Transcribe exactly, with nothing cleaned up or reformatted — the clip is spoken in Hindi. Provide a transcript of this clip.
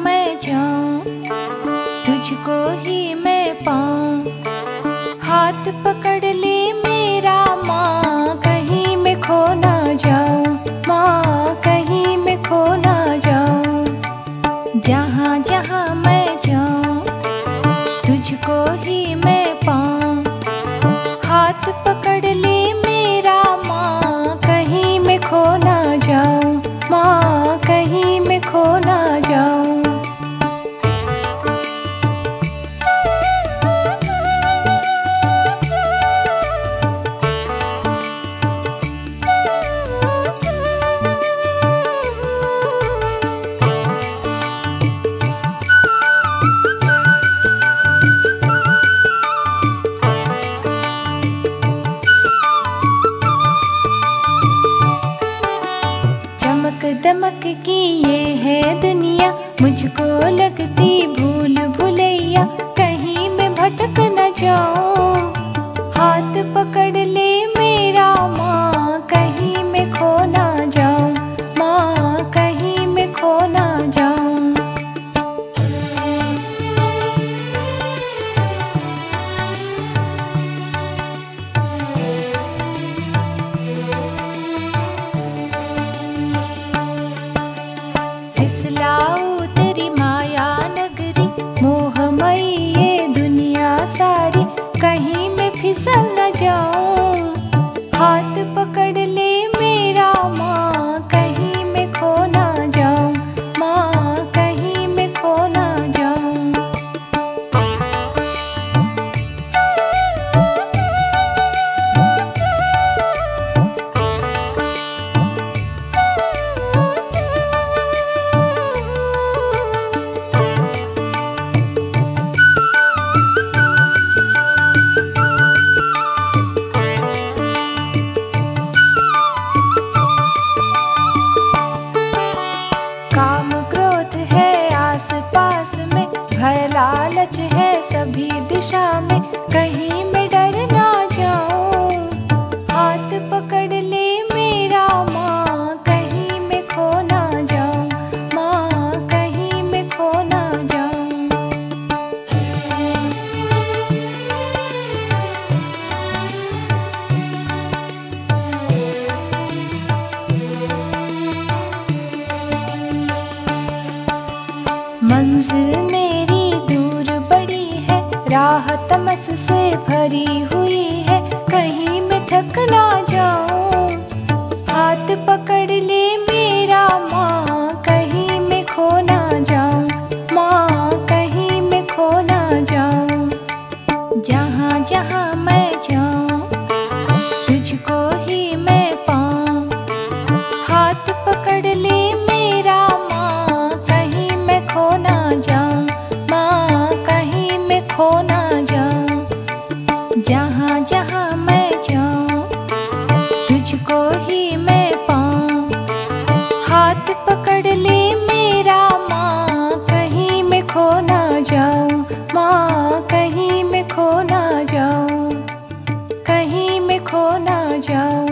मैं जाऊं, तुझको ही मैं पाऊं। हाथ पकड़ ले मेरा माँ, कहीं मैं खो ना जाऊं, माँ कहीं मैं खो ना जाऊं। जहाँ जहाँ मैं जाऊं, तुझको ही मैं पाऊं। हाथ पकड़ ले मेरा माँ, कहीं मैं खो ना जाऊं, माँ कहीं मैं खो ना जाऊं। चमक दमक की ये है दुनिया, मुझको लगती भूल भुलैया, कहीं मैं भटक न जाऊं। हाथ पकड़ ले मेरा माँ, कहीं मैं खो ना जाऊं, माँ कहीं मैं खो ना जाऊं। फिसलाऊं तेरी माया नगरी, मोहमयी ये दुनिया सारी, कहीं मैं फिसल न जाऊं। हाथ पकड़ ले मेरा माँ, कहीं मैं खो ना जाऊं, माँ कहीं मैं खो ना जाऊं। काम क्रोध है आस पास में, भय लालच है सभी दिशा में, कहीं मैं डर ना जाऊं। हाथ पकड़ ले मेरा माँ, कहीं मैं खो ना जाऊं, माँ कहीं मैं खो ना जाऊं। मंजिल मेरी दूर बड़ी है, राह तमस से भरी हुई है, कहीं मैं थक ना जाऊं। हाथ पकड़ ले मेरा माँ, कहीं मैं खो ना जाऊं, माँ कहीं मैं खो ना जाऊं। जहाँ जहाँ मैं जाऊं, तुझको ही मैं पाऊं। हाथ पकड़ ले मेरा माँ, कहीं मैं खो ना जाऊं, माँ कहीं मैं खो ना जाऊं। जहाँ जहाँ मैं जाऊं, तुझको ही मैं पाऊं। हाथ पकड़ ले मेरा माँ, कहीं मैं खो ना जाऊं, माँ कहीं मैं खो ना जाऊं, कहीं मैं खो ना जाऊं।